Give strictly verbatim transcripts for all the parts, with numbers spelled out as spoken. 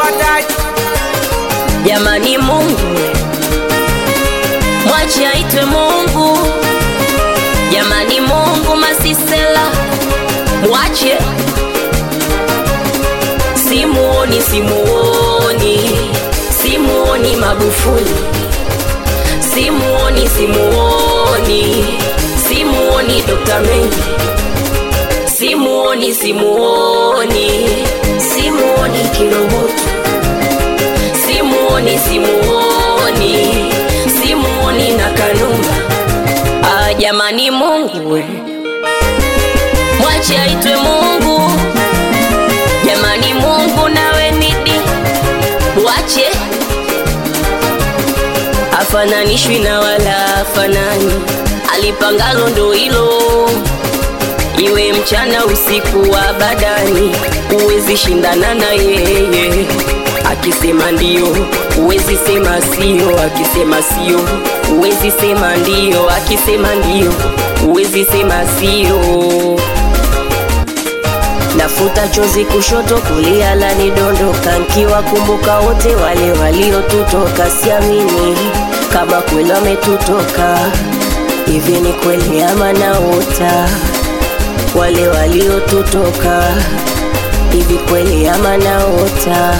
watatu. Jamani Mungu, mwache aitwe Mungu. Jamani Mungu, Masisela mwache. Simuoni, simuoni, simuoni Magufuli. Simuoni, simuoni, simuoni Dokta Mengi. Simuoni, simuoni, simuoni Kiroboto. Simuoni, simuoni, simuoni na Kanumba. Ah, jamani Mungu we, mwache aitwe Mungu. Jamani Mungu, nawe nidi mwache. Afananishwi na wala afanani, alipangalo ndo hilo. Iwe mchana usiku wa badani, uwezi shindana na yeye. Akisema ndio, uwezi sema sio. Akisema sio, uwezi sema ndio. Akisema ndio, uwezi sema sio. Nafuta chozi kushoto kulia lani dondoka, nkiwa kumbuka wote wale waliotutoka. Siamini kama kweli wametutoka. Hivi ni kweli ama naota? Wale waliotutoka, hivi kweli ama naota?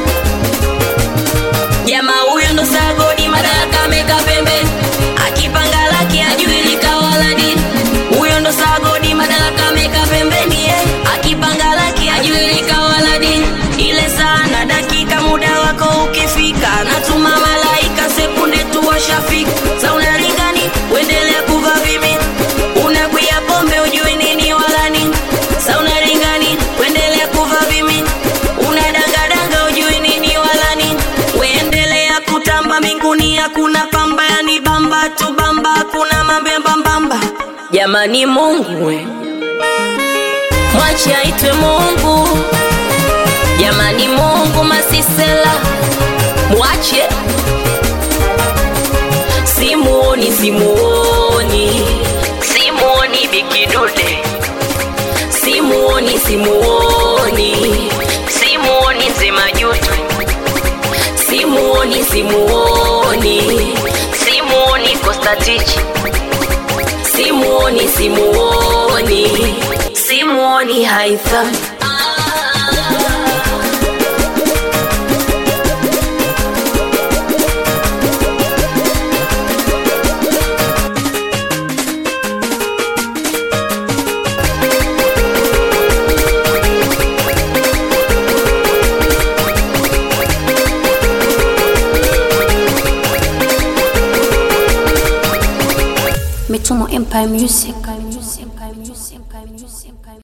Jamaa huyu ndo sagodi, madaraka meka pembe. Akipanga laki ajui likawala dini. Huyo ndo sagodi, madaraka meka pembeni. Akipanga laki ajui likawala dini. Ile sana dakika muda wako ukifika, natuma malaika sekunde tu washafika. Sa unalingani, uendelea kuvaa vimi. Unakuya pombe ujui nini wala nini. Sa unalingani, uendelea kuvaa vimi. Unadangadanga ujui nini wala nini. Uendelea kutamba mbinguni hakuna pamba. Yani bamba tu bamba, hakuna mambemba mbamba. Jamani Mungu we, mwache aitwe Mungu. Jamani Mungu, Masisela mwache. Simuoni, simuoni, simuoni Bikidude. Simuoni, simuoni, simuoni Nzemajuto. Simuoni, simuoni, simuoni Kostatichi. Simuoni, simuoni, simuoni Haitham. Mitumo Empire Music.